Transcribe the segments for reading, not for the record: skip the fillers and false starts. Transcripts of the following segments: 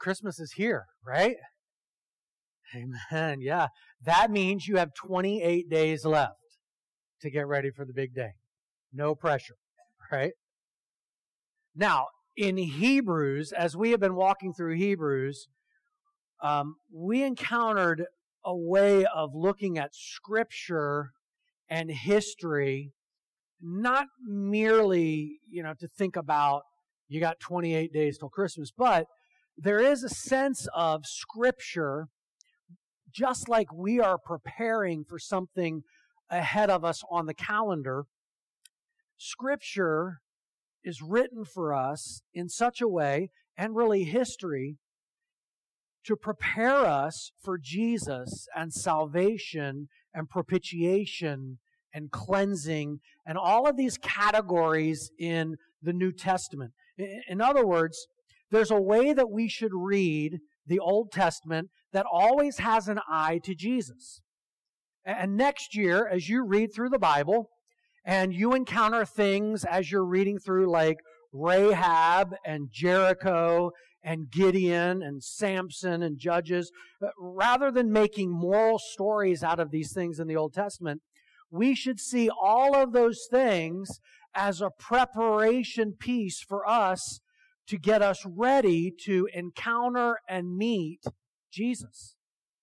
Christmas is here, right? Amen. Yeah. That means you have 28 days left to get ready for the big day. No pressure, right? Now, in Hebrews, as we have been walking through Hebrews, we encountered a way of looking at Scripture and history, not merely, to think about you got 28 days till Christmas, but there is a sense of Scripture, just like we are preparing for something ahead of us on the calendar. Scripture is written for us in such a way, and really history, to prepare us for Jesus and salvation and propitiation and cleansing and all of these categories in the New Testament. In other words, there's a way that we should read the Old Testament that always has an eye to Jesus. And next year, as you read through the Bible, and you encounter things as you're reading through like Rahab and Jericho and Gideon and Samson and Judges, rather than making moral stories out of these things in the Old Testament, we should see all of those things as a preparation piece for us to get us ready to encounter and meet Jesus.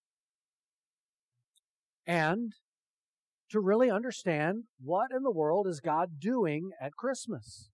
And to really understand what in the world is God doing at Christmas.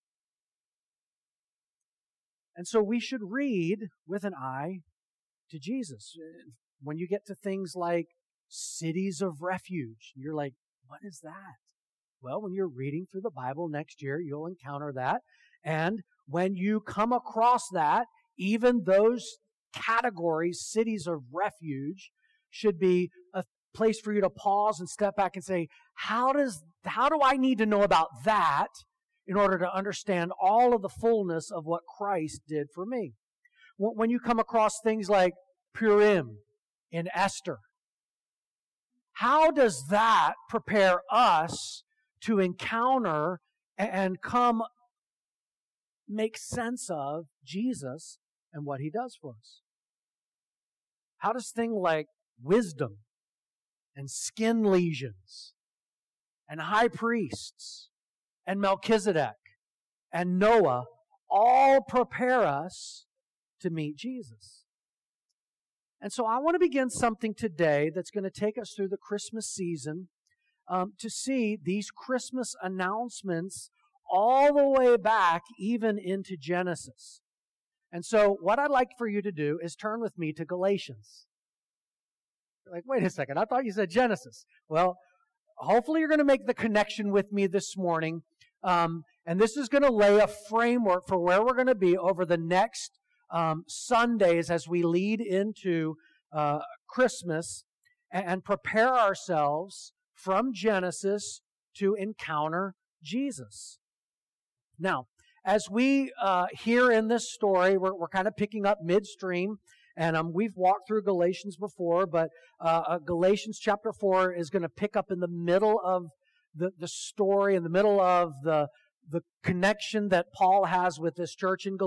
And so we should read with an eye to Jesus. When you get to things like cities of refuge, you're like, what is that? Well, when you're reading through the Bible next year, you'll encounter that. And when you come across that, even those categories, cities of refuge, should be a place for you to pause and step back and say, how do I need to know about that in order to understand all of the fullness of what Christ did for me? When you come across things like Purim in Esther, how does that prepare us to encounter and come make sense of Jesus and what He does for us? How does things like wisdom and skin lesions and high priests and Melchizedek and Noah all prepare us to meet Jesus? And so I want to begin something today that's going to take us through the Christmas season to see these Christmas announcements all the way back even into Genesis. And so what I'd like for you to do is turn with me to Galatians. You're like, wait a second, I thought you said Genesis. Well, hopefully you're going to make the connection with me this morning. And this is going to lay a framework for where we're going to be over the next Sundays as we lead into Christmas and prepare ourselves from Genesis to encounter Jesus. Now, as we hear in this story, we're kind of picking up midstream, and we've walked through Galatians before, but Galatians chapter 4 is going to pick up in the middle of the story, in the middle of the connection that Paul has with this church in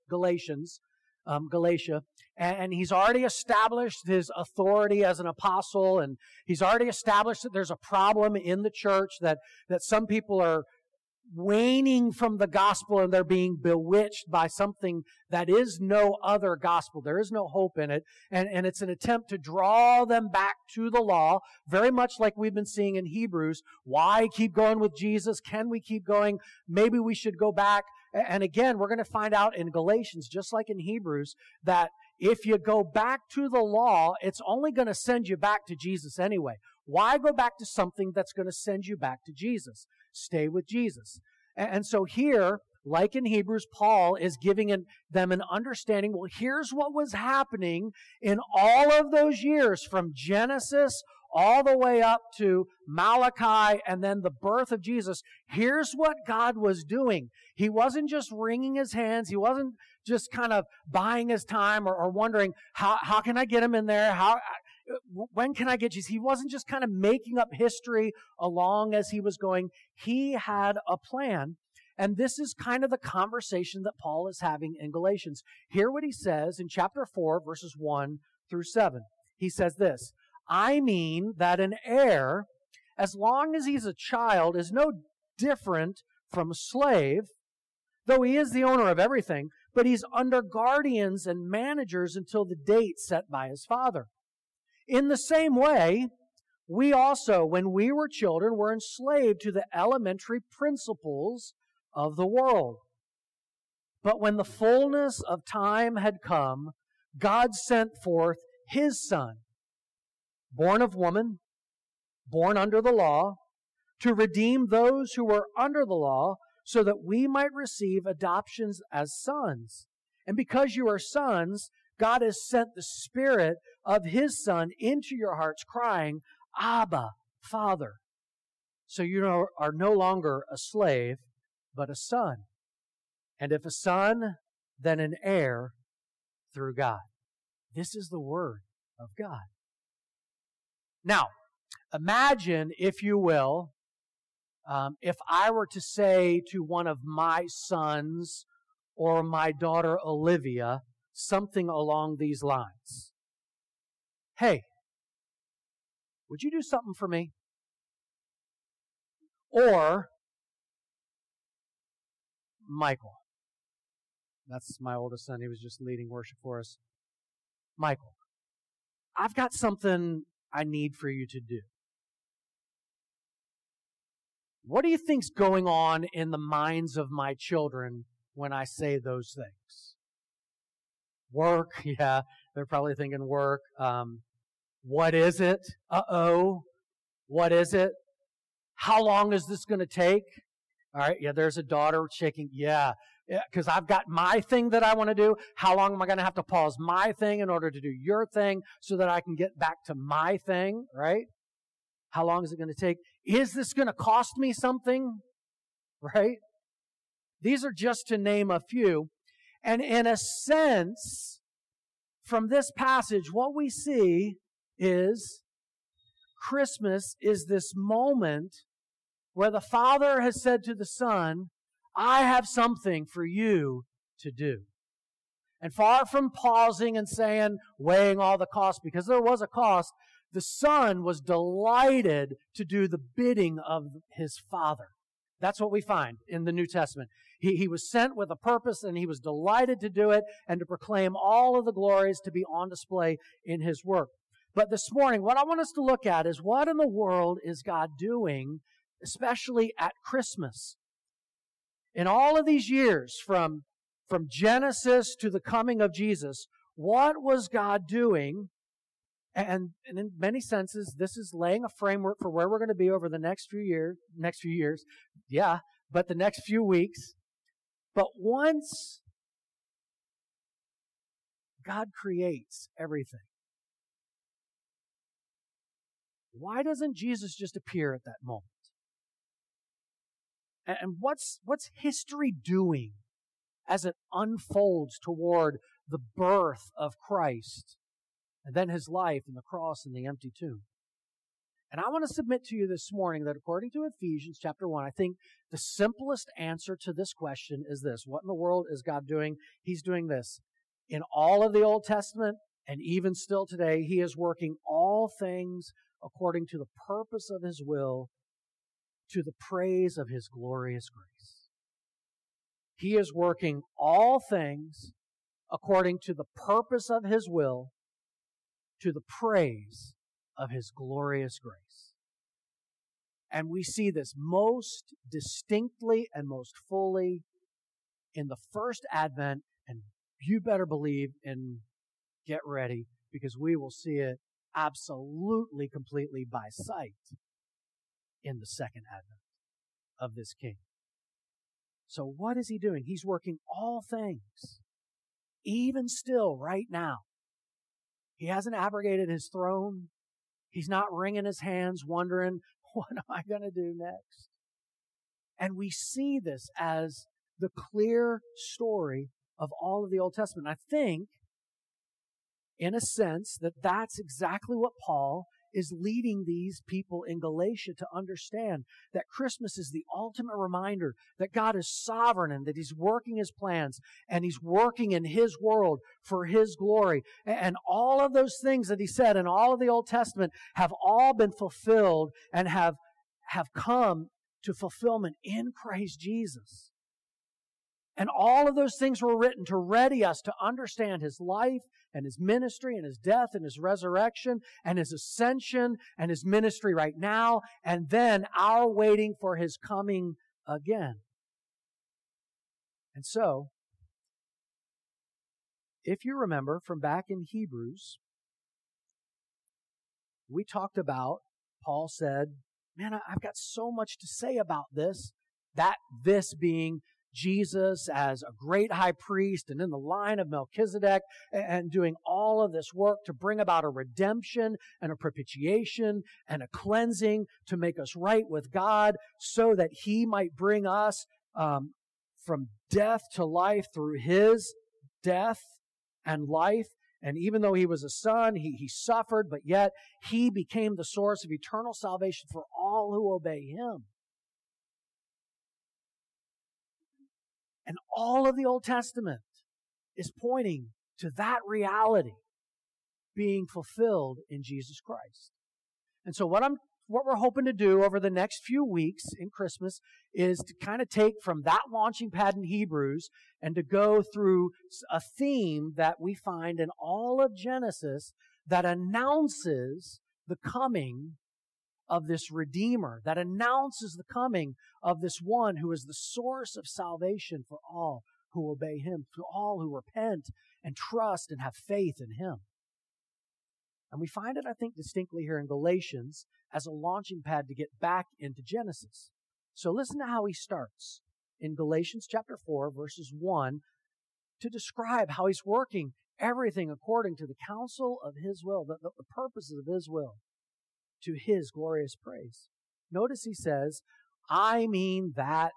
Galatia, and he's already established his authority as an apostle, and he's already established that there's a problem in the church, that some people are waning from the gospel and they're being bewitched by something that is no other gospel. There is no hope in it. And it's an attempt to draw them back to the law, very much like we've been seeing in Hebrews. Why keep going with Jesus? Can we keep going? Maybe we should go back. And again, we're going to find out in Galatians, just like in Hebrews, that if you go back to the law, it's only going to send you back to Jesus anyway. Why go back to something that's going to send you back to Jesus? Stay with Jesus. And so here, like in Hebrews, Paul is giving them an understanding. Well, here's what was happening in all of those years from Genesis all the way up to Malachi and then the birth of Jesus. Here's what God was doing. He wasn't just wringing His hands. He wasn't just kind of buying His time or wondering, how can I get Him in there? When can I get Jesus? He wasn't just kind of making up history along as He was going. He had a plan. And this is kind of the conversation that Paul is having in Galatians. Hear what he says in chapter 4, verses 1 through 7. He says this, I mean that an heir, as long as he's a child, is no different from a slave, though he is the owner of everything, but he's under guardians and managers until the date set by his father. In the same way, we also, when we were children, were enslaved to the elementary principles of the world. But when the fullness of time had come, God sent forth His Son, born of woman, born under the law, to redeem those who were under the law, so that we might receive adoptions as sons. And because you are sons, God has sent the Spirit of His Son into your hearts, crying, Abba, Father. So you are no longer a slave, but a son. And if a son, then an heir through God. This is the Word of God. Now, imagine, if you will, if I were to say to one of my sons or my daughter Olivia something along these lines. Hey, would you do something for me? Or, Michael. That's my oldest son. He was just leading worship for us. Michael, I've got something I need for you to do. What do you think's going on in the minds of my children when I say those things? Work, yeah, they're probably thinking work. What is it? Uh-oh. What is it? How long is this going to take? All right, yeah, there's a daughter shaking. Yeah, because I've got my thing that I want to do. How long am I going to have to pause my thing in order to do your thing so that I can get back to my thing, right? How long is it going to take? Is this going to cost me something? Right? These are just to name a few. And in a sense, from this passage, what we see is Christmas is this moment where the Father has said to the Son, I have something for you to do. And far from pausing and saying, weighing all the costs, because there was a cost, the Son was delighted to do the bidding of His Father. That's what we find in the New Testament. He was sent with a purpose, and He was delighted to do it and to proclaim all of the glories to be on display in His work. But this morning, what I want us to look at is what in the world is God doing, especially at Christmas? In all of these years, from Genesis to the coming of Jesus, what was God doing? And in many senses, this is laying a framework for where we're going to be over the next few years. Yeah, but the next few weeks. But once God creates everything, why doesn't Jesus just appear at that moment? And what's history doing as it unfolds toward the birth of Christ and then His life and the cross and the empty tomb? And I want to submit to you this morning that according to Ephesians chapter 1, I think the simplest answer to this question is this. What in the world is God doing? He's doing this. In all of the Old Testament and even still today, He is working all things according to the purpose of His will, to the praise of His glorious grace. He is working all things according to the purpose of His will, to the praise of His glorious grace. And we see this most distinctly and most fully in the first Advent, and you better believe and get ready, because we will see it absolutely, completely by sight in the second Advent of this King. So what is He doing? He's working all things, even still right now. He hasn't abrogated His throne. He's not wringing His hands wondering, what am I going to do next? And we see this as the clear story of all of the Old Testament. I think, in a sense, that that's exactly what Paul is leading these people in Galatia to understand that Christmas is the ultimate reminder that God is sovereign and that He's working His plans and He's working in His world for His glory. And all of those things that He said in all of the Old Testament have all been fulfilled and have come to fulfillment in Christ Jesus. And all of those things were written to ready us to understand His life and His ministry and His death and His resurrection and His ascension and His ministry right now, and then our waiting for His coming again. And so, if you remember from back in Hebrews, we talked about, Paul said, man, I've got so much to say about this, this being Jesus as a great high priest and in the line of Melchizedek and doing all of this work to bring about a redemption and a propitiation and a cleansing to make us right with God so that He might bring us from death to life through His death and life. And even though He was a son, He suffered, but yet He became the source of eternal salvation for all who obey Him. And all of the Old Testament is pointing to that reality being fulfilled in Jesus Christ. And so what we're hoping to do over the next few weeks in Christmas is to kind of take from that launching pad in Hebrews and to go through a theme that we find in all of Genesis that announces the coming of this Redeemer, that announces the coming of this one who is the source of salvation for all who obey Him, for all who repent and trust and have faith in Him. And we find it, I think, distinctly here in Galatians as a launching pad to get back into Genesis. So listen to how he starts in Galatians chapter 4, verses 1, to describe how He's working everything according to the counsel of His will, the purposes of His will, to His glorious praise. Notice he says, I mean that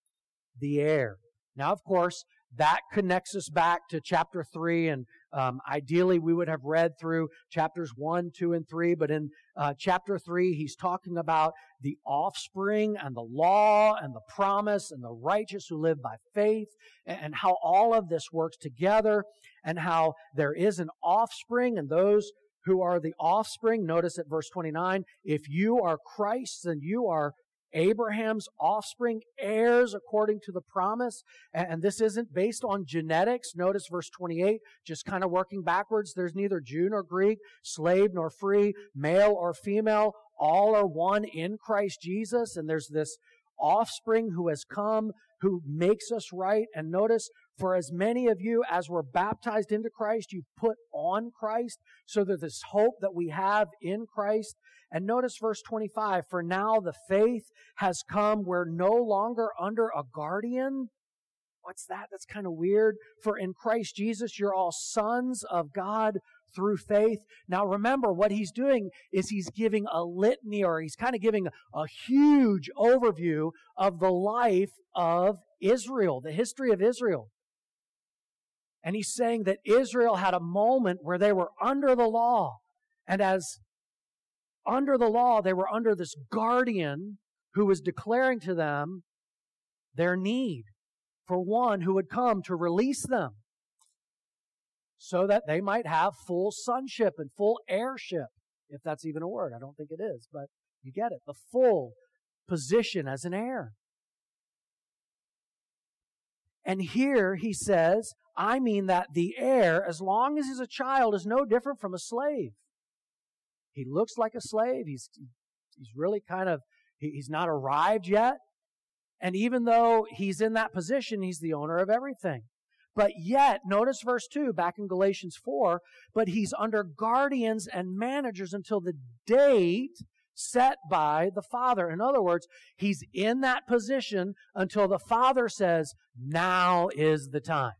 the heir. Now, of course, that connects us back to chapter 3, and ideally we would have read through chapters 1, 2, and 3, but in chapter 3, he's talking about the offspring and the law and the promise and the righteous who live by faith and how all of this works together and how there is an offspring and those who are the offspring. Notice at verse 29, if you are Christ's, then you are Abraham's offspring, heirs according to the promise. And this isn't based on genetics. Notice verse 28, just kind of working backwards. There's neither Jew nor Greek, slave nor free, male or female. All are one in Christ Jesus. And there's this offspring who has come, who makes us right. And notice, for as many of you as were baptized into Christ, you put on Christ. So there's this hope that we have in Christ. And notice verse 25, for now the faith has come. We're no longer under a guardian. What's that? That's kind of weird. For in Christ Jesus, you're all sons of God through faith. Now remember, what he's doing is he's giving a litany, or he's kind of giving a huge overview of the life of Israel, the history of Israel. And he's saying that Israel had a moment where they were under the law. And as under the law, they were under this guardian who was declaring to them their need for one who would come to release them so that they might have full sonship and full heirship, if that's even a word. I don't think it is, but you get it. The full position as an heir. And here he says, I mean that the heir, as long as he's a child, is no different from a slave. He looks like a slave. He's really he's not arrived yet. And even though he's in that position, he's the owner of everything. But yet, notice verse 2 back in Galatians 4, but he's under guardians and managers until the date set by the Father. In other words, he's in that position until the Father says, now is the time.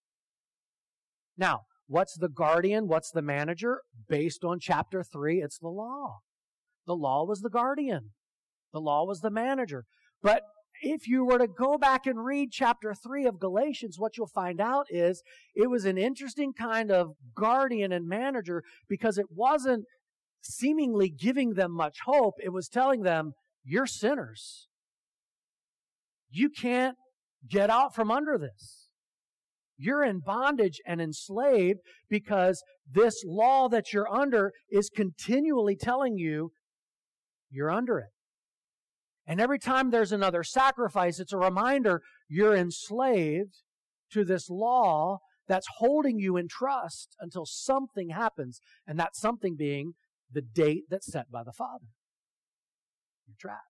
Now, what's the guardian? What's the manager? Based on chapter 3, it's the law. The law was the guardian. The law was the manager. But if you were to go back and read chapter 3 of Galatians, what you'll find out is it was an interesting kind of guardian and manager because it wasn't seemingly giving them much hope. It was telling them, you're sinners. You can't get out from under this. You're in bondage and enslaved because this law that you're under is continually telling you you're under it. And every time there's another sacrifice, it's a reminder you're enslaved to this law that's holding you in trust until something happens, and that something being the date that's set by the Father. You're trapped.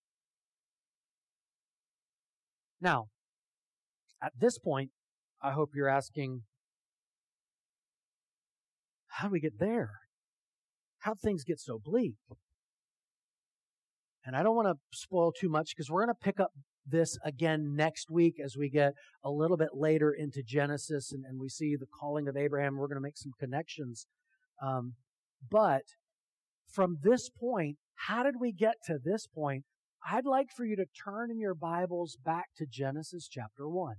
Now, at this point, I hope you're asking, how do we get there? How'd things get so bleak? And I don't want to spoil too much because we're going to pick up this again next week as we get a little bit later into Genesis and we see the calling of Abraham. We're going to make some connections. But from this point, how did we get to this point? I'd like for you to turn in your Bibles back to Genesis chapter 1.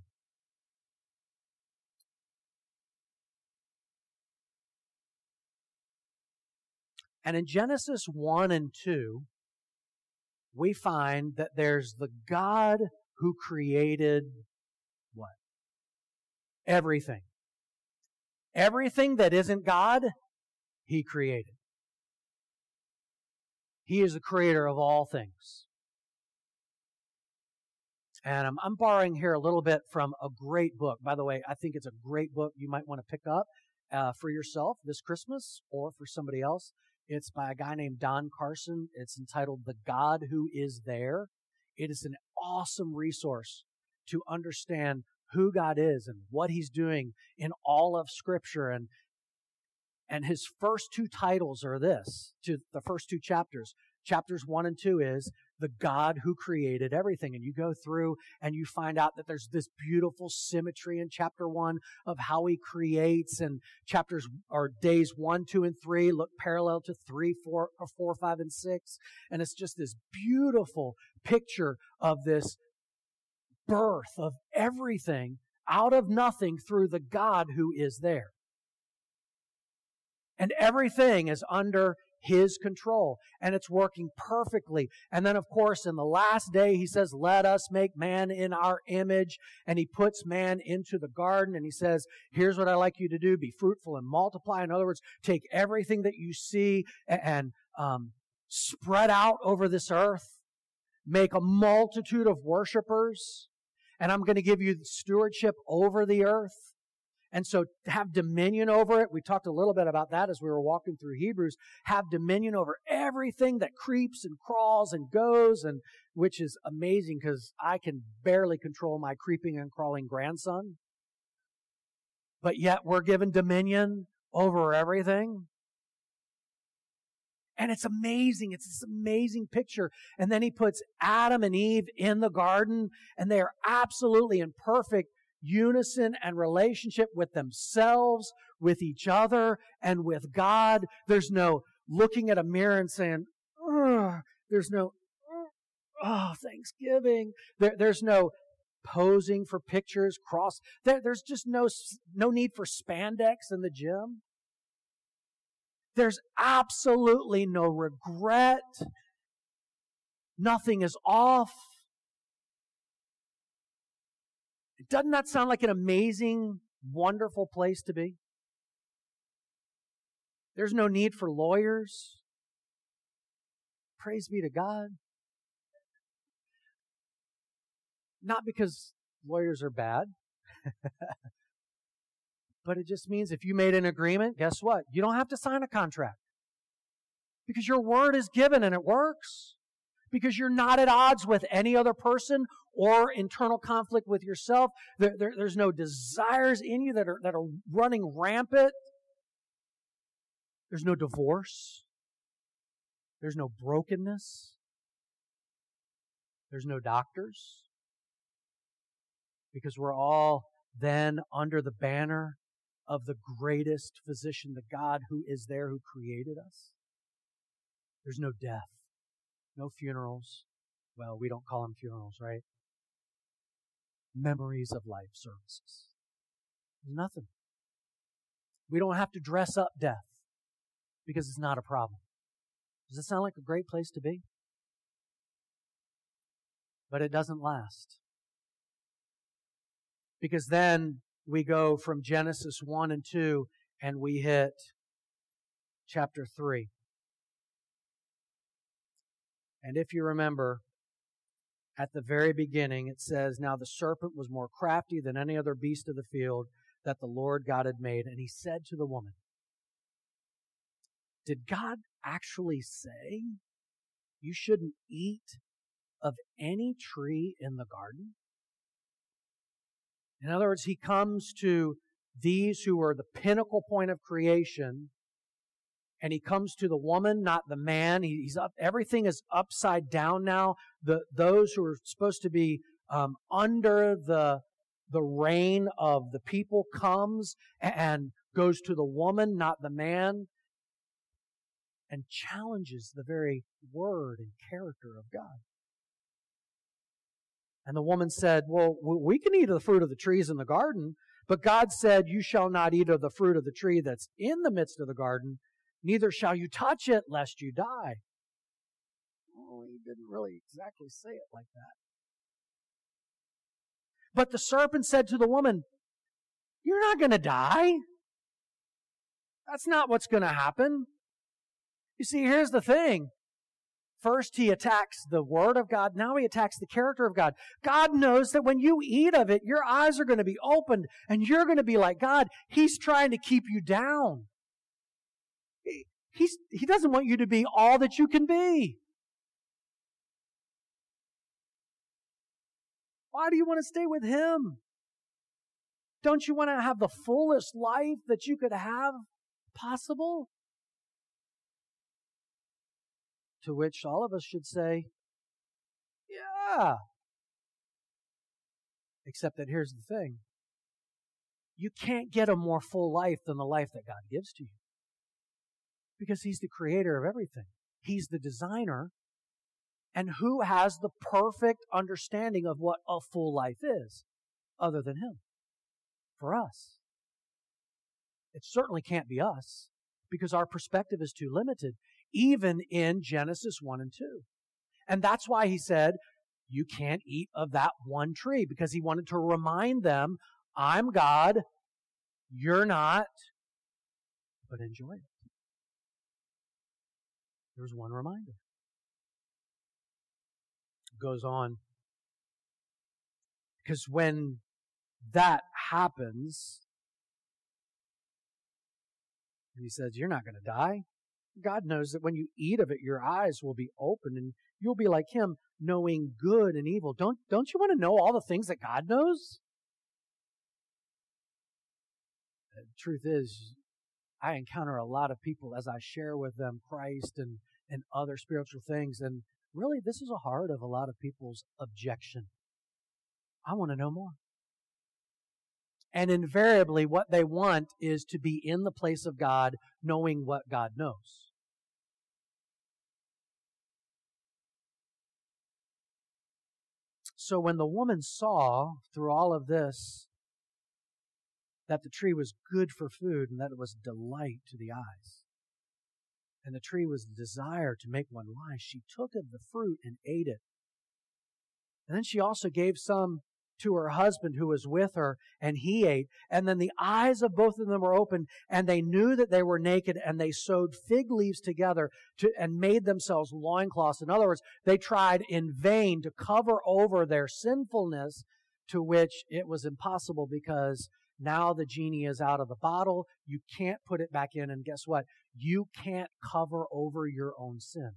And in Genesis 1 and 2, we find that there's the God who created what? Everything. Everything that isn't God, He created. He is the creator of all things. And I'm borrowing here a little bit from a great book. By the way, I think it's a great book you might want to pick up for yourself this Christmas or for somebody else. It's by a guy named Don Carson. It's entitled The God Who Is There. It is an awesome resource to understand who God is and what He's doing in all of Scripture. And his first two titles are this, to the first two chapters. Chapters 1 and 2 is the God who created everything. And you go through and you find out that there's this beautiful symmetry in chapter 1 of how He creates, and chapters or days 1, 2, and 3 look parallel to 3, 4, 5, and 6. And it's just this beautiful picture of this birth of everything out of nothing through the God who is there. And everything is under His control, and it's working perfectly. And then, of course, in the last day, He says, let us make man in our image. And He puts man into the garden, and He says, here's what I like you to do. Be fruitful and multiply. In other words, take everything that you see and spread out over this earth. Make a multitude of worshipers. And I'm going to give you stewardship over the earth. And so to have dominion over it, we talked a little bit about that as we were walking through Hebrews, have dominion over everything that creeps and crawls and goes, and which is amazing because I can barely control my creeping and crawling grandson. But yet we're given dominion over everything. And it's amazing. It's this amazing picture. And then He puts Adam and Eve in the garden, and they are absolutely in perfect unison and relationship with themselves, with each other, and with God. There's no looking at a mirror and saying, ugh. There's no, Thanksgiving. There's no posing for pictures, there's just no need for spandex in the gym. There's absolutely no regret. Nothing is off. Doesn't that sound like an amazing, wonderful place to be? There's no need for lawyers. Praise be to God. Not because lawyers are bad, but it just means if you made an agreement, guess what? You don't have to sign a contract. Because your word is given and it works. Because you're not at odds with any other person or internal conflict with yourself. There's no desires in you that are running rampant. There's no divorce. There's no brokenness. There's no doctors. Because we're all then under the banner of the greatest physician, the God who is there, who created us. There's no death. No funerals. Well, we don't call them funerals, right? Memories of life services. There's nothing. We don't have to dress up death because it's not a problem. Does it sound like a great place to be? But it doesn't last. Because then we go from Genesis 1 and 2 and we hit chapter 3. And if you remember, at the very beginning it says, "Now the serpent was more crafty than any other beast of the field that the Lord God had made. And he said to the woman," did God actually say you shouldn't eat of any tree in the garden? In other words, he comes to these who are the pinnacle point of creation, and he comes to the woman, not the man. He's up. Everything is upside down now. Those who are supposed to be under the reign of the people comes and goes to the woman, not the man, and challenges the very word and character of God. And the woman said, "Well, we can eat of the fruit of the trees in the garden, but God said, 'You shall not eat of the fruit of the tree that's in the midst of the garden, neither shall you touch it, lest you die.'" Well, he didn't really exactly say it like that. But the serpent said to the woman, "You're not going to die. That's not what's going to happen." You see, here's the thing. First, he attacks the Word of God. Now he attacks the character of God. God knows that when you eat of it, your eyes are going to be opened and you're going to be like God. He's trying to keep you down. He doesn't want you to be all that you can be. Why do you want to stay with Him? Don't you want to have the fullest life that you could have possible? To which all of us should say, yeah. Except that here's the thing. You can't get a more full life than the life that God gives to you. Because He's the creator of everything. He's the designer. And who has the perfect understanding of what a full life is other than Him? For us. It certainly can't be us because our perspective is too limited, even in Genesis 1 and 2. And that's why He said, you can't eat of that one tree, because He wanted to remind them, I'm God, you're not, but enjoy it. There's one reminder. It goes on. Because when that happens, and He says, you're not going to die. God knows that when you eat of it, your eyes will be open and you'll be like Him, knowing good and evil. Don't you want to know all the things that God knows? The truth is, I encounter a lot of people as I share with them Christ and other spiritual things, and really this is a heart of a lot of people's objection. I want to know more. And invariably what they want is to be in the place of God, knowing what God knows. So when the woman saw through all of this that the tree was good for food and that it was delight to the eyes, and the tree was desire to make one wise, she took of the fruit and ate it. And then she also gave some to her husband who was with her, and he ate. And then the eyes of both of them were opened, and they knew that they were naked, and they sewed fig leaves together and made themselves loincloths. In other words, they tried in vain to cover over their sinfulness, to which it was impossible, because now the genie is out of the bottle. You can't put it back in, and guess what? You can't cover over your own sin.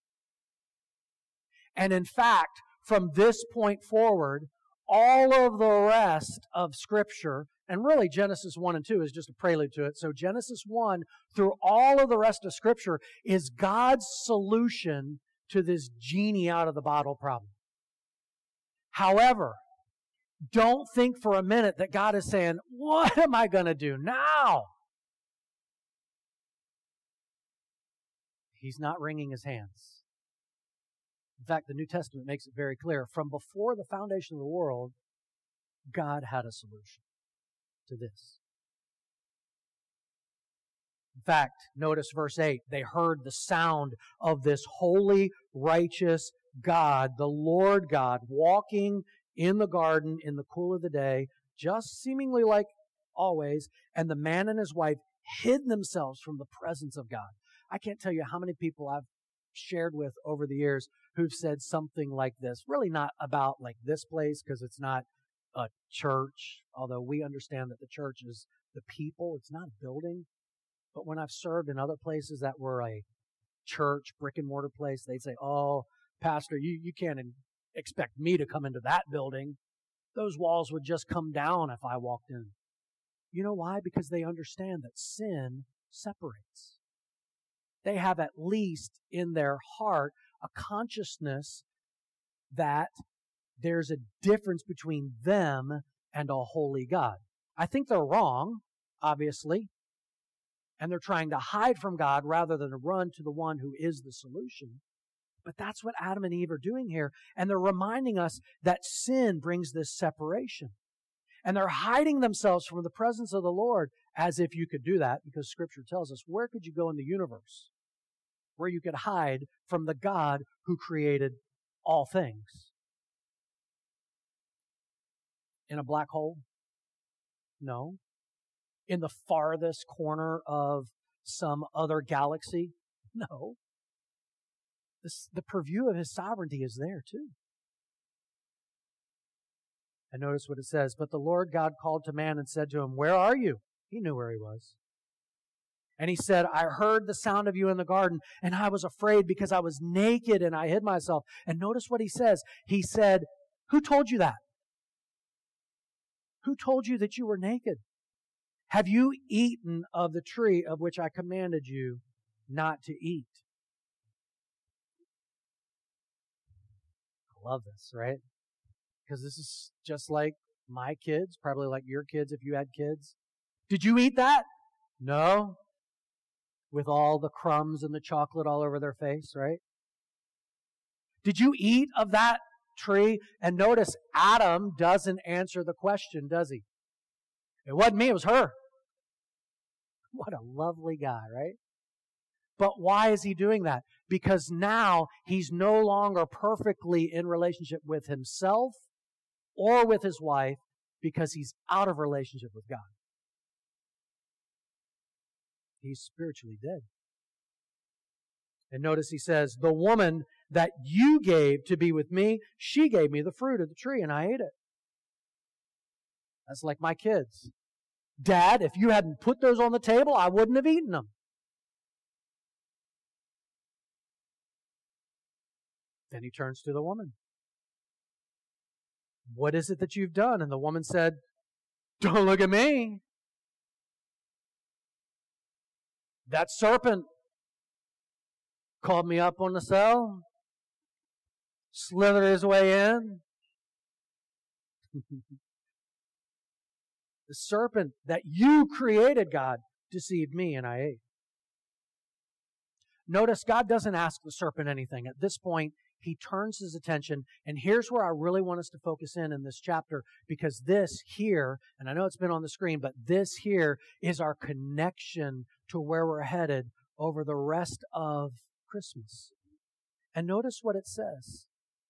And in fact, from this point forward, all of the rest of Scripture, and really Genesis 1 and 2 is just a prelude to it. So Genesis 1 through all of the rest of Scripture is God's solution to this genie out of the bottle problem. However, don't think for a minute that God is saying, what am I going to do now? He's not wringing His hands. In fact, the New Testament makes it very clear. From before the foundation of the world, God had a solution to this. In fact, notice verse 8. They heard the sound of this holy, righteous God, the Lord God, walking in the garden in the cool of the day, just seemingly like always, and the man and his wife hid themselves from the presence of God. I can't tell you how many people I've shared with over the years who've said something like this. Really not about like this place, because it's not a church, although we understand that the church is the people. It's not a building. But when I've served in other places that were a church, brick and mortar place, they'd say, "Oh, Pastor, you can't expect me to come into that building. Those walls would just come down if I walked in." You know why? Because they understand that sin separates. They have at least in their heart a consciousness that there's a difference between them and a holy God. I think they're wrong, obviously, and they're trying to hide from God rather than to run to the one who is the solution. But that's what Adam and Eve are doing here, and they're reminding us that sin brings this separation. And they're hiding themselves from the presence of the Lord, as if you could do that, because Scripture tells us, where could you go in the universe where you could hide from the God who created all things? In a black hole? No. In the farthest corner of some other galaxy? No. The purview of His sovereignty is there too. And notice what it says, "But the Lord God called to man and said to him, 'Where are you?'" He knew where he was. And he said, "I heard the sound of you in the garden, and I was afraid because I was naked and I hid myself." And notice what he says. He said, "Who told you that? Who told you that you were naked? Have you eaten of the tree of which I commanded you not to eat?" I love this, right? Because this is just like my kids, probably like your kids if you had kids. "Did you eat that?" "No." With all the crumbs and the chocolate all over their face, right? "Did you eat of that tree?" And notice Adam doesn't answer the question, does he? "It wasn't me, it was her." What a lovely guy, right? But why is he doing that? Because now he's no longer perfectly in relationship with himself or with his wife, because he's out of relationship with God. He's spiritually dead. And notice he says, "The woman that you gave to be with me, she gave me the fruit of the tree and I ate it." That's like my kids. "Dad, if you hadn't put those on the table, I wouldn't have eaten them." Then he turns to the woman. "What is it that you've done?" And the woman said, "Don't look at me. That serpent called me up on the cell, slithered his way in." "The serpent that you created, God, deceived me and I ate." Notice God doesn't ask the serpent anything. At this point, he turns his attention, and here's where I really want us to focus in this chapter, because this here, and I know it's been on the screen, but this here is our connection to where we're headed over the rest of Christmas. And notice what it says.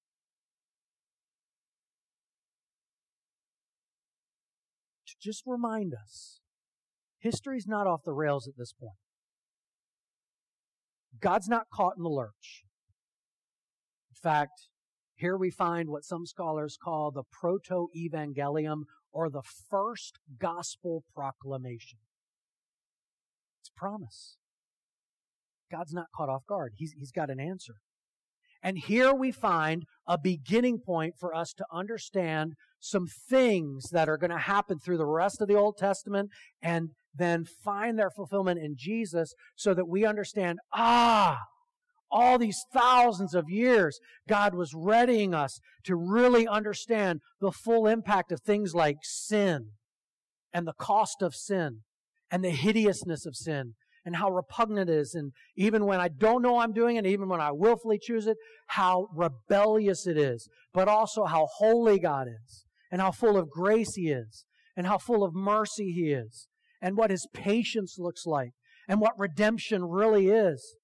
To just remind us, history's not off the rails at this point. God's not caught in the lurch. In fact, here we find what some scholars call the proto-evangelium, or the first gospel proclamation. It's promise. God's not caught off guard. He's got an answer. And here we find a beginning point for us to understand some things that are going to happen through the rest of the Old Testament, and then find their fulfillment in Jesus, so that we understand, all these thousands of years, God was readying us to really understand the full impact of things like sin, and the cost of sin, and the hideousness of sin, and how repugnant it is. And even when I don't know I'm doing it, even when I willfully choose it, how rebellious it is. But also how holy God is, and how full of grace He is, and how full of mercy He is, and what His patience looks like, and what redemption really is.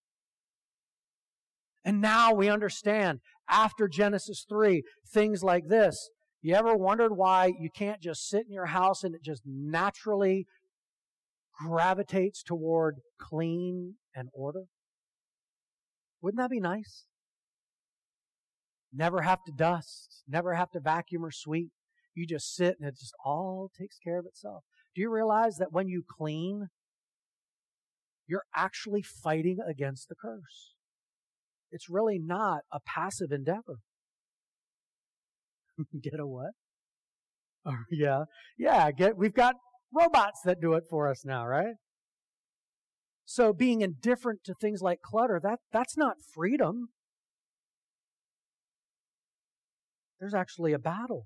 And now we understand, after Genesis 3, things like this. You ever wondered why you can't just sit in your house and it just naturally gravitates toward clean and order? Wouldn't that be nice? Never have to dust, never have to vacuum or sweep. You just sit and it just all takes care of itself. Do you realize that when you clean, you're actually fighting against the curse? It's really not a passive endeavor. Get a what? Oh, yeah. We've got robots that do it for us now, right? So being indifferent to things like clutter, that's not freedom. There's actually a battle.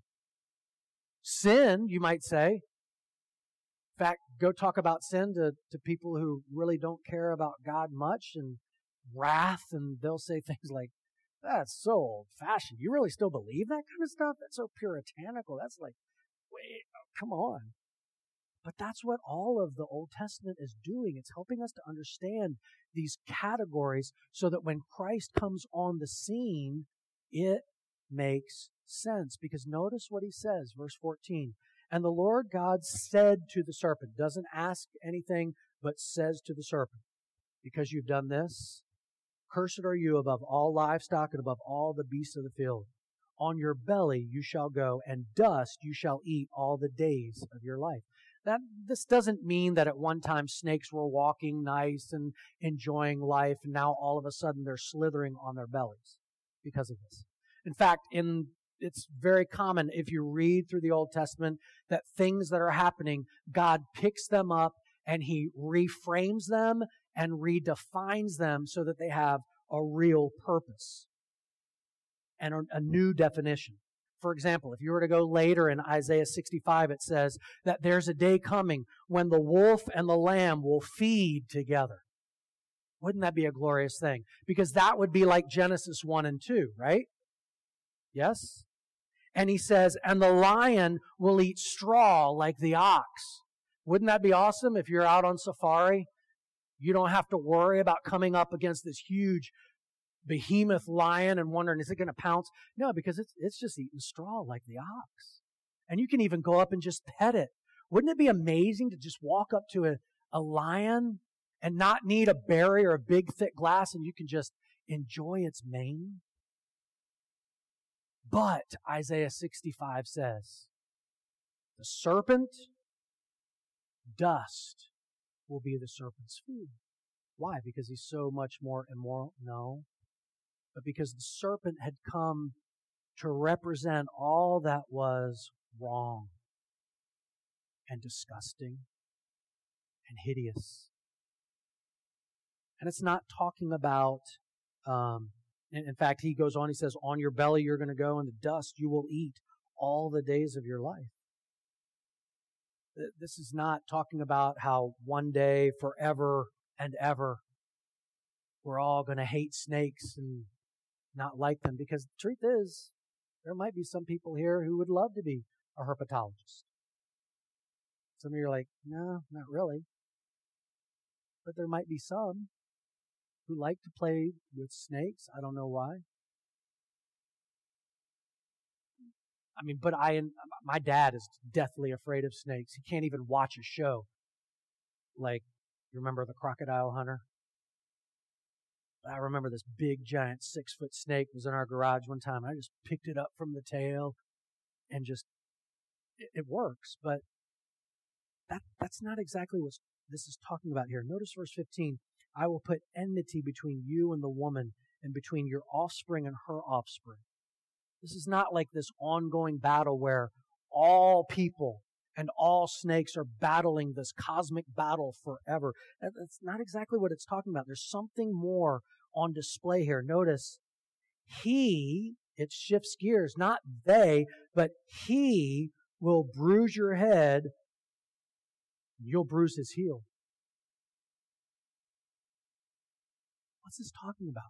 Sin, you might say. In fact, go talk about sin to people who really don't care about God much, and wrath, and they'll say things like, that's so old-fashioned. You really still believe that kind of stuff? That's so puritanical. That's like, wait, come on. But that's what all of the Old Testament is doing. It's helping us to understand these categories so that when Christ comes on the scene, it makes sense. Because notice what he says, verse 14. And the Lord God said to the serpent, doesn't ask anything, but says to the serpent, because you've done this, cursed are you above all livestock and above all the beasts of the field. On your belly you shall go, and dust you shall eat all the days of your life. This doesn't mean that at one time snakes were walking nice and enjoying life, and now all of a sudden they're slithering on their bellies because of this. In fact, it's very common if you read through the Old Testament that things that are happening, God picks them up and He reframes them and redefines them so that they have a real purpose and a new definition. For example, if you were to go later in Isaiah 65, it says that there's a day coming when the wolf and the lamb will feed together. Wouldn't that be a glorious thing? Because that would be like Genesis 1 and 2, right? Yes? And he says, and the lion will eat straw like the ox. Wouldn't that be awesome if you're out on safari? You don't have to worry about coming up against this huge behemoth lion and wondering, is it going to pounce? No, because it's just eating straw like the ox. And you can even go up and just pet it. Wouldn't it be amazing to just walk up to a lion and not need a berry or a big thick glass, and you can just enjoy its mane? But Isaiah 65 says, the serpent, dust will be the serpent's food. Why? Because he's so much more immoral? No. But because the serpent had come to represent all that was wrong and disgusting and hideous. And it's not talking about, in fact, he goes on, he says, on your belly you're going to go, and the dust you will eat all the days of your life. This is not talking about how one day, forever and ever, we're all going to hate snakes and not like them, because the truth is, there might be some people here who would love to be a herpetologist. Some of you are like, no, not really. But there might be some who like to play with snakes. I don't know why. I mean, but my dad is deathly afraid of snakes. He can't even watch a show. Like, you remember The Crocodile Hunter? I remember this big, giant 6-foot snake was in our garage one time. I just picked it up from the tail and just, it works. But that's not exactly what this is talking about here. Notice verse 15. I will put enmity between you and the woman, and between your offspring and her offspring. This is not like this ongoing battle where all people and all snakes are battling this cosmic battle forever. That's not exactly what it's talking about. There's something more on display here. Notice, it shifts gears, not they, but he will bruise your head, you'll bruise his heel. What's this talking about?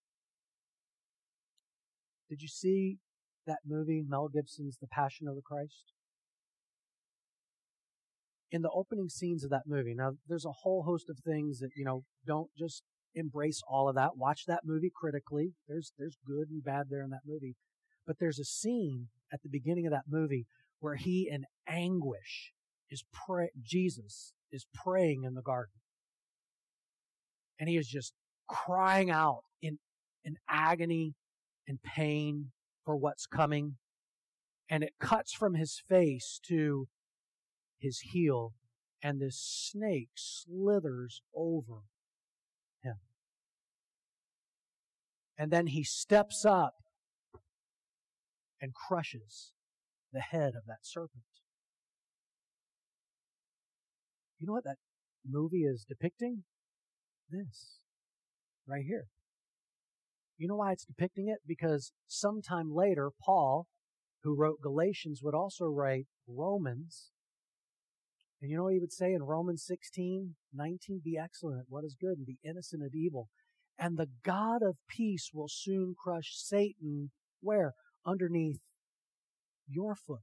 Did you see that movie, Mel Gibson's The Passion of the Christ? in the opening scenes of that movie, now there's a whole host of things that, don't just embrace all of that. Watch that movie critically. There's good and bad there in that movie. But there's a scene at the beginning of that movie where he in anguish Jesus is praying in the garden. And he is just crying out in agony and pain for what's coming. And it cuts from his face to his heel, and this snake slithers over him. And then he steps up and crushes the head of that serpent. You know what that movie is depicting? This, right here. You know why it's depicting it? Because sometime later, Paul, who wrote Galatians, would also write Romans. And you know what he would say in Romans 16:19? Be excellent at what is good and be innocent of evil. And the God of peace will soon crush Satan, where? Underneath your foot.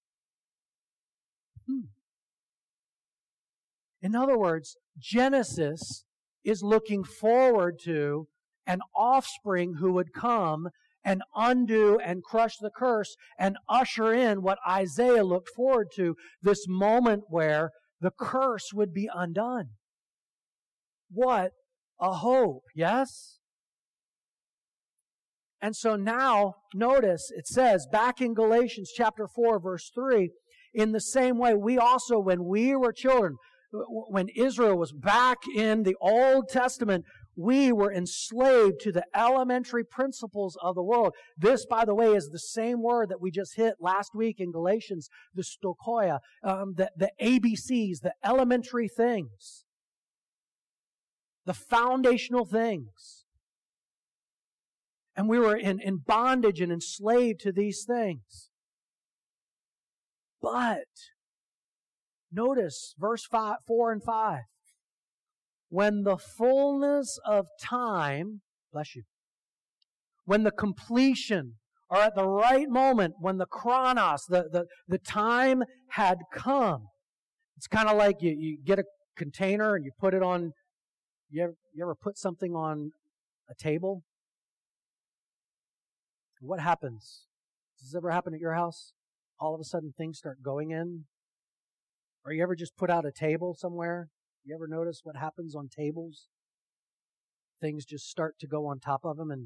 In other words, Genesis is looking forward to an offspring who would come and undo and crush the curse and usher in what Isaiah looked forward to, this moment where the curse would be undone. What a hope, yes? And so now, notice, it says, back in Galatians chapter 4, verse 3, in the same way, we also, when we were children, when Israel was back in the Old Testament, we were enslaved to the elementary principles of the world. This, by the way, is the same word that we just hit last week in Galatians, the stoicheia, the ABCs, the elementary things, the foundational things. And we were in bondage and enslaved to these things. But, notice verse 4 and 5. When the fullness of time, bless you, when the completion, or at the right moment, when the chronos, the time had come. It's kind of like you get a container and you put it on, you ever put something on a table? What happens? Does this ever happen at your house? All of a sudden things start going in? Or you ever just put out a table somewhere? You ever notice what happens on tables? Things just start to go on top of them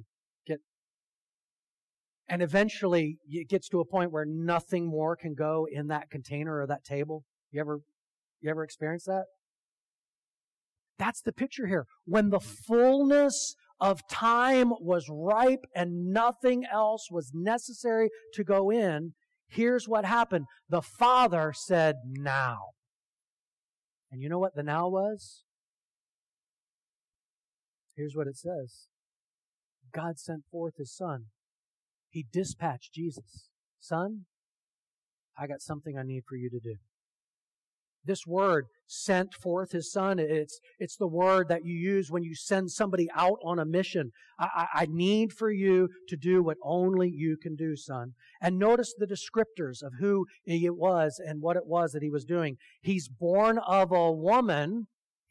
and eventually it gets to a point where nothing more can go in that container or that table. You ever experience that? That's the picture here. When the fullness of time was ripe and nothing else was necessary to go in, here's what happened. The Father said, now. And you know what the now was? Here's what it says. God sent forth His Son. He dispatched Jesus. Son, I got something I need for you to do. This word, sent forth His Son, it's the word that you use when you send somebody out on a mission. I need for you to do what only you can do, son. And notice the descriptors of who it was and what it was that He was doing. He's born of a woman.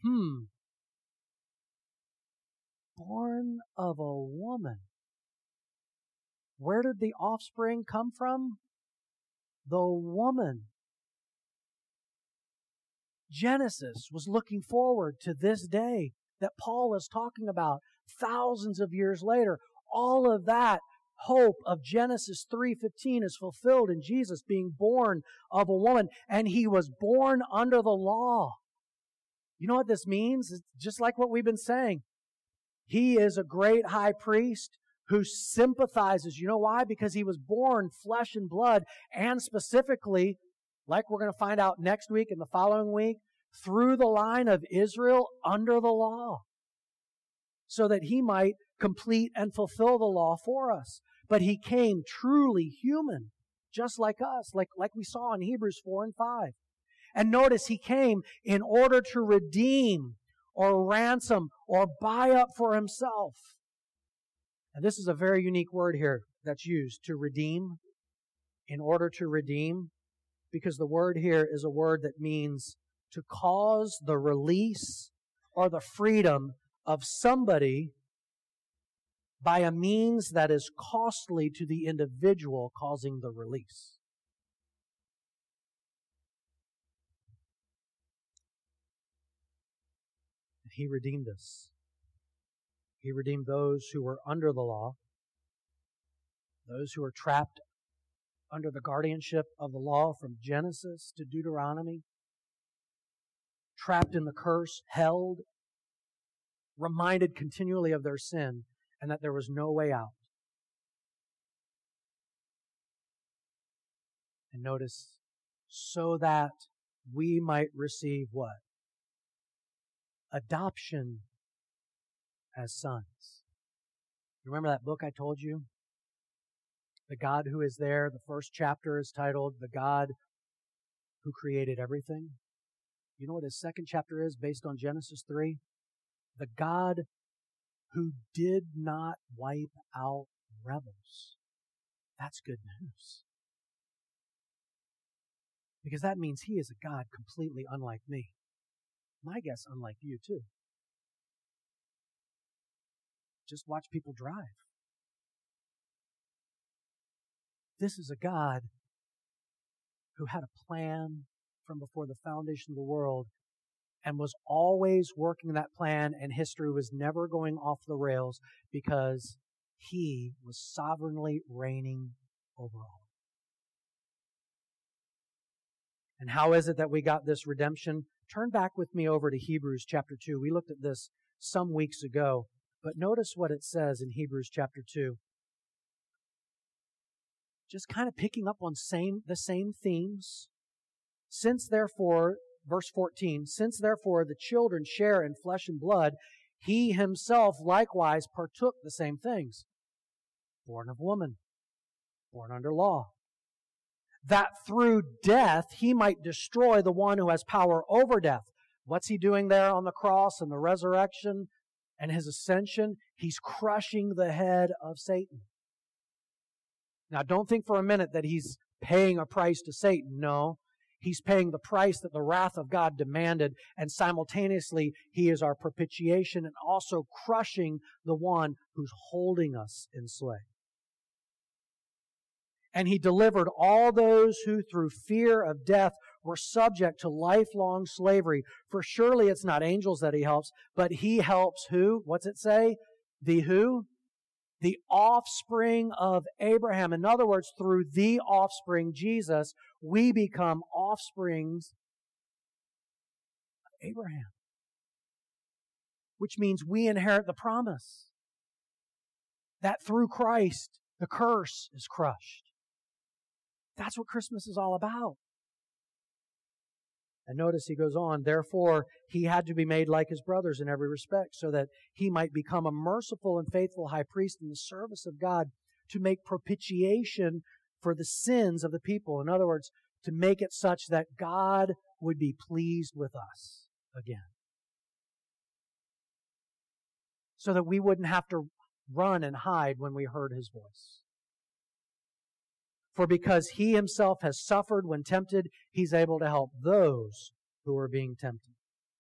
Born of a woman. Where did the offspring come from? The woman. Genesis was looking forward to this day that Paul is talking about thousands of years later. All of that hope of Genesis 3:15 is fulfilled in Jesus being born of a woman, and He was born under the law. You know what this means? It's just like what we've been saying. He is a great high priest who sympathizes. You know why? Because He was born flesh and blood, and specifically, like we're going to find out next week and the following week, through the line of Israel under the law, so that He might complete and fulfill the law for us. But He came truly human, just like us, like we saw in Hebrews 4 and 5. And notice He came in order to redeem or ransom or buy up for Himself. And this is a very unique word here that's used, to redeem, in order to redeem. Because the word here is a word that means to cause the release or the freedom of somebody by a means that is costly to the individual causing the release. And He redeemed us. He redeemed those who were under the law, those who were trapped under the guardianship of the law from Genesis to Deuteronomy, trapped in the curse, held, reminded continually of their sin and that there was no way out. And notice, so that we might receive what? Adoption as sons. You remember that book I told you? The God Who Is There. The first chapter is titled The God Who Created Everything. You know what his second chapter is based on Genesis 3? The God Who Did Not Wipe Out Rebels. That's good news. Because that means He is a God completely unlike me. My guess, unlike you too. Just watch people drive. This is a God who had a plan from before the foundation of the world and was always working that plan, and history was never going off the rails because He was sovereignly reigning over all. And how is it that we got this redemption? Turn back with me over to Hebrews chapter 2. We looked at this some weeks ago, but notice what it says in Hebrews chapter 2. Just kind of picking up on the same themes. Since therefore, verse 14, since therefore the children share in flesh and blood, He Himself likewise partook the same things. Born of woman, born under law, that through death He might destroy the one who has power over death. What's He doing there on the cross and the resurrection and His ascension? He's crushing the head of Satan. Now, don't think for a minute that He's paying a price to Satan. No, He's paying the price that the wrath of God demanded, and simultaneously He is our propitiation and also crushing the one who's holding us in sway. And He delivered all those who through fear of death were subject to lifelong slavery. For surely it's not angels that He helps, but He helps who? What's it say? The who? The offspring of Abraham. In other words, through the offspring, Jesus, we become offsprings of Abraham. Which means we inherit the promise that through Christ, the curse is crushed. That's what Christmas is all about. And notice he goes on, therefore, He had to be made like His brothers in every respect, so that He might become a merciful and faithful high priest in the service of God to make propitiation for the sins of the people. In other words, to make it such that God would be pleased with us again. So that we wouldn't have to run and hide when we heard His voice. For because He Himself has suffered when tempted, He's able to help those who are being tempted.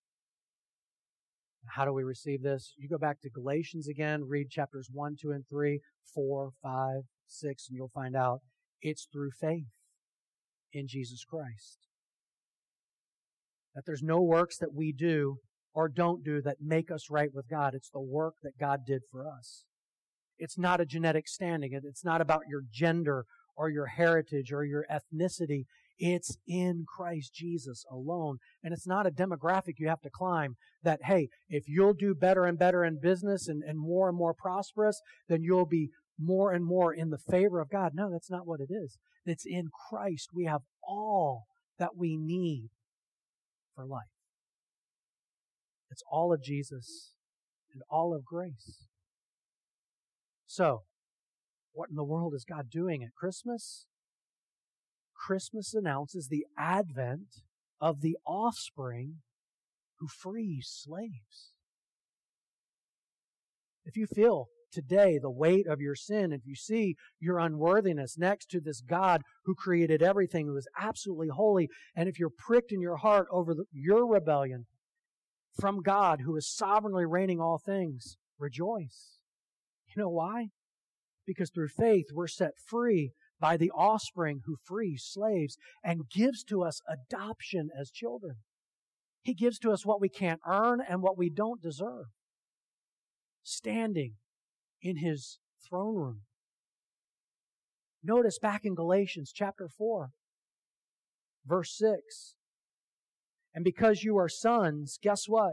How do we receive this? You go back to Galatians again, read chapters 1, 2, and 3, 4, 5, 6, and you'll find out it's through faith in Jesus Christ. That there's no works that we do or don't do that make us right with God. It's the work that God did for us. It's not a genetic standing. It's not about your gender or your heritage or your ethnicity. It's in Christ Jesus alone. And it's not a demographic you have to climb that, hey, if you'll do better and better in business and more prosperous, then you'll be more and more in the favor of God. No, that's not what it is. It's in Christ. We have all that we need for life. It's all of Jesus and all of grace. So, what in the world is God doing at Christmas? Christmas announces the advent of the offspring who frees slaves. If you feel today the weight of your sin, if you see your unworthiness next to this God who created everything, who is absolutely holy, and if you're pricked in your heart over your rebellion from God who is sovereignly reigning all things, rejoice. You know why? Because through faith we're set free by the offspring who frees slaves and gives to us adoption as children. He gives to us what we can't earn and what we don't deserve. Standing in His throne room. Notice back in Galatians chapter 4, verse 6. And because you are sons, guess what?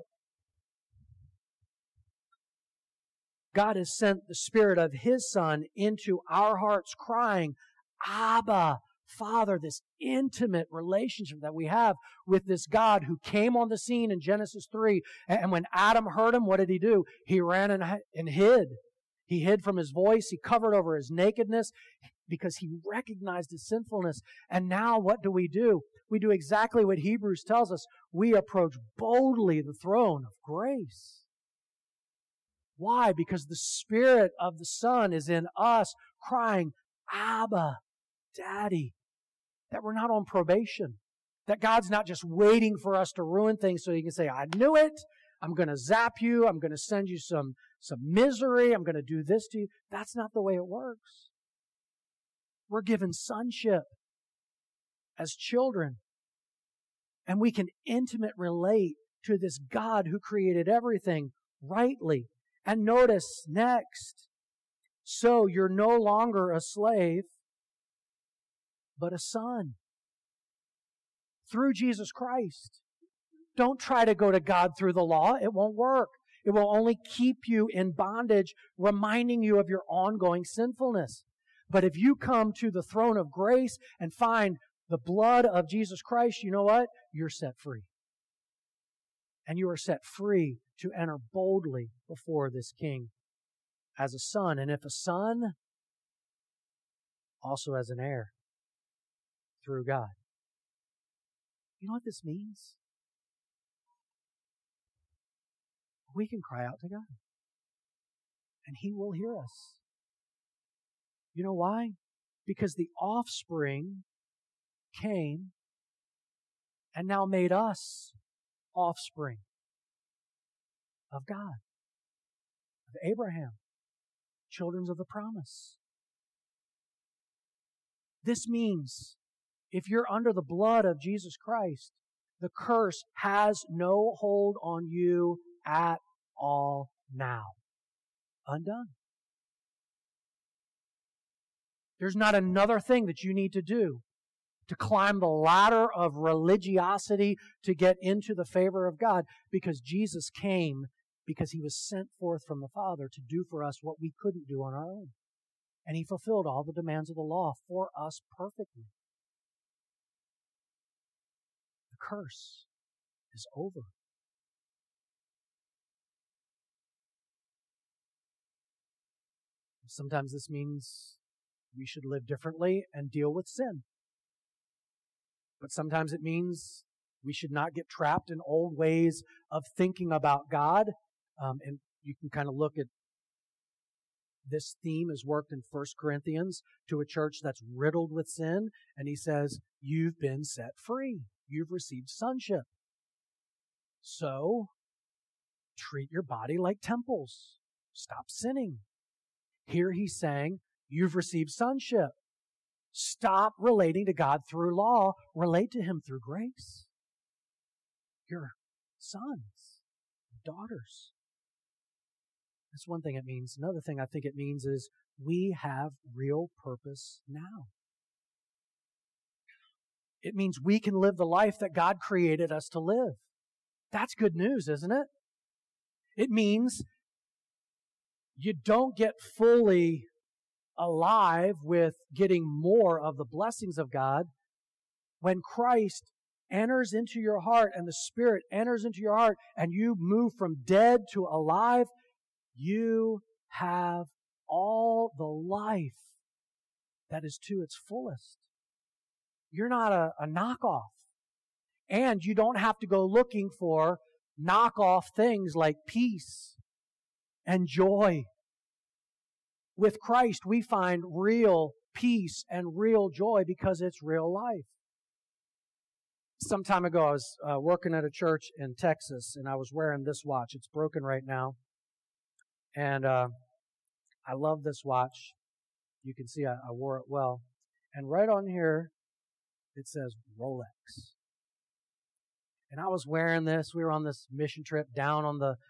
God has sent the Spirit of His Son into our hearts, crying, Abba, Father, this intimate relationship that we have with this God who came on the scene in Genesis 3. And when Adam heard Him, what did he do? He ran and hid. He hid from His voice. He covered over his nakedness because he recognized his sinfulness. And now what do? We do exactly what Hebrews tells us. We approach boldly the throne of grace. Why? Because the Spirit of the Son is in us, crying, Abba, Daddy. That we're not on probation. That God's not just waiting for us to ruin things so He can say, I knew it. I'm going to zap you. I'm going to send you some misery. I'm going to do this to you. That's not the way it works. We're given sonship as children. And we can intimately relate to this God who created everything rightly. And notice next, so you're no longer a slave, but a son. Through Jesus Christ. Don't try to go to God through the law. It won't work. It will only keep you in bondage, reminding you of your ongoing sinfulness. But if you come to the throne of grace and find the blood of Jesus Christ, you know what? You're set free. And you are set free to enter boldly before this King as a son. And if a son, also as an heir through God. You know what this means? We can cry out to God. And He will hear us. You know why? Because the offspring came and now made us offspring of God, of Abraham, children of the promise. This means if you're under the blood of Jesus Christ, the curse has no hold on you at all now. Undone. There's not another thing that you need to do to climb the ladder of religiosity to get into the favor of God, because Jesus came because He was sent forth from the Father to do for us what we couldn't do on our own. And He fulfilled all the demands of the law for us perfectly. The curse is over. Sometimes this means we should live differently and deal with sin. But sometimes it means we should not get trapped in old ways of thinking about God. And you can kind of look at this theme as worked in 1 Corinthians to a church that's riddled with sin. And he says, you've been set free. You've received sonship. So, treat your body like temples. Stop sinning. Here he's saying, you've received sonship. Stop relating to God through law. Relate to Him through grace. You're sons, daughters. That's one thing it means. Another thing I think it means is we have real purpose now. It means we can live the life that God created us to live. That's good news, isn't it? It means you don't get fully alive with getting more of the blessings of God when Christ enters into your heart and the Spirit enters into your heart and you move from dead to alive. You have all the life that is to its fullest. You're not a knockoff. And you don't have to go looking for knockoff things like peace and joy With Christ, we find real peace and real joy because it's real life. Some time ago, I was working at a church in Texas, and I was wearing this watch. It's broken right now. And I love this watch. You can see I wore it well. And right on here, it says Rolex. And I was wearing this. We were on this mission trip down on the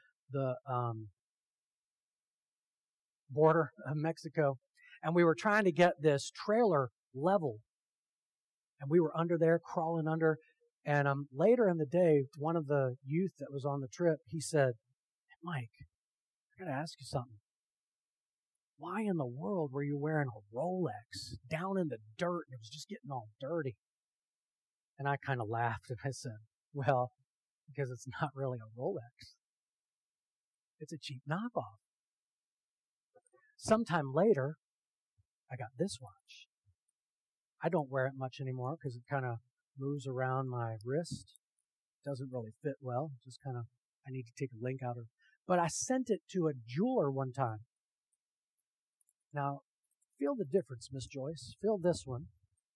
border of Mexico. And we were trying to get this trailer level. And we were under there, crawling under. And later in the day, one of the youth that was on the trip, he said, "Hey, Mike, I got to ask you something. Why in the world were you wearing a Rolex down in the dirt? And it was just getting all dirty." And I kind of laughed and I said, "Well, because it's not really a Rolex. It's a cheap knockoff." Sometime later, I got this watch. I don't wear it much anymore because it kind of moves around my wrist. Doesn't really fit well. Just kind of, I need to take a link out of it. But I sent it to a jeweler one time. Now, feel the difference, Miss Joyce. Feel this one.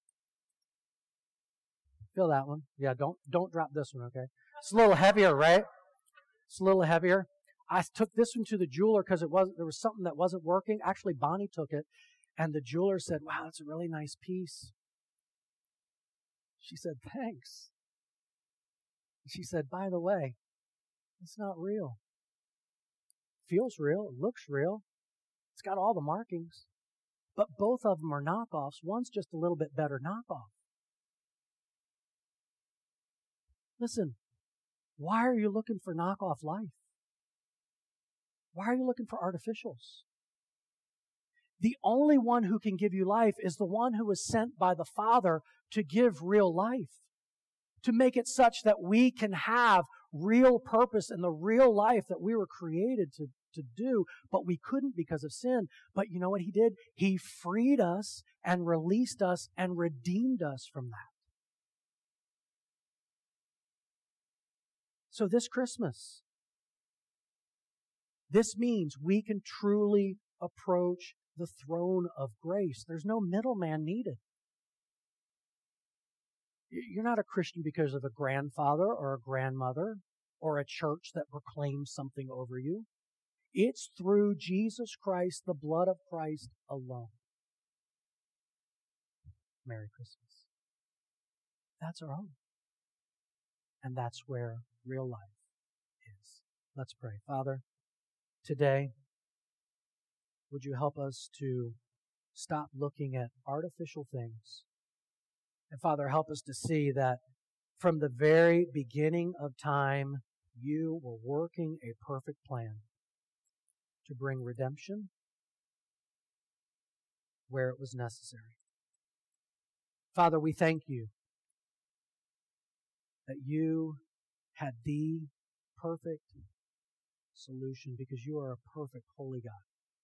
Feel that one. Yeah, don't drop this one, okay? It's a little heavier, right? It's a little heavier. I took this one to the jeweler because there was something that wasn't working. Actually, Bonnie took it, and the jeweler said, "Wow, that's a really nice piece." She said, "Thanks." She said, "By the way, it's not real. Feels real. It looks real. It's got all the markings. But both of them are knockoffs. One's just a little bit better knockoff." Listen, why are you looking for knockoff life? Why are you looking for artificials? The only one who can give you life is the one who was sent by the Father to give real life, to make it such that we can have real purpose in the real life that we were created to do, but we couldn't because of sin. But you know what He did? He freed us and released us and redeemed us from that. So this Christmas, this means we can truly approach the throne of grace. There's no middleman needed. You're not a Christian because of a grandfather or a grandmother or a church that proclaims something over you. It's through Jesus Christ, the blood of Christ alone. Merry Christmas. That's our home. And that's where real life is. Let's pray. Father, today, would you help us to stop looking at artificial things? And Father, help us to see that from the very beginning of time, you were working a perfect plan to bring redemption where it was necessary. Father, we thank you that you had the perfect solution because you are a perfect, holy God.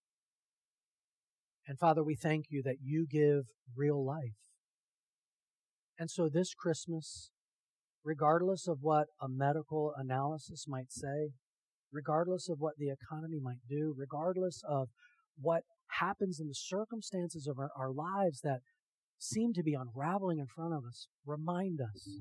And Father, we thank you that you give real life. And so this Christmas, regardless of what a medical analysis might say, regardless of what the economy might do, regardless of what happens in the circumstances of our lives that seem to be unraveling in front of us, remind us,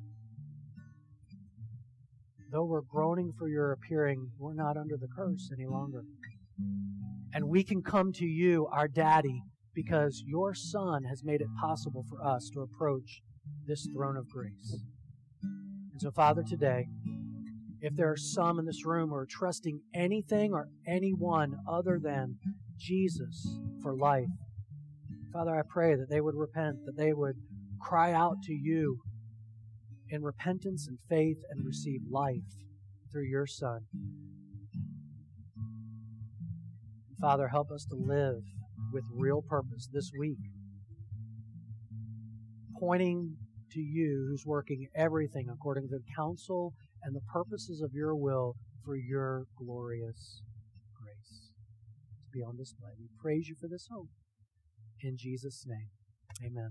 though we're groaning for your appearing, we're not under the curse any longer. And we can come to you, our Daddy, because your Son has made it possible for us to approach this throne of grace. And so, Father, today, if there are some in this room who are trusting anything or anyone other than Jesus for life, Father, I pray that they would repent, that they would cry out to you in repentance and faith and receive life through your Son. Father, help us to live with real purpose this week, pointing to you who's working everything according to the counsel and the purposes of your will for your glorious grace to be on display. We praise you for this hope. In Jesus' name, amen.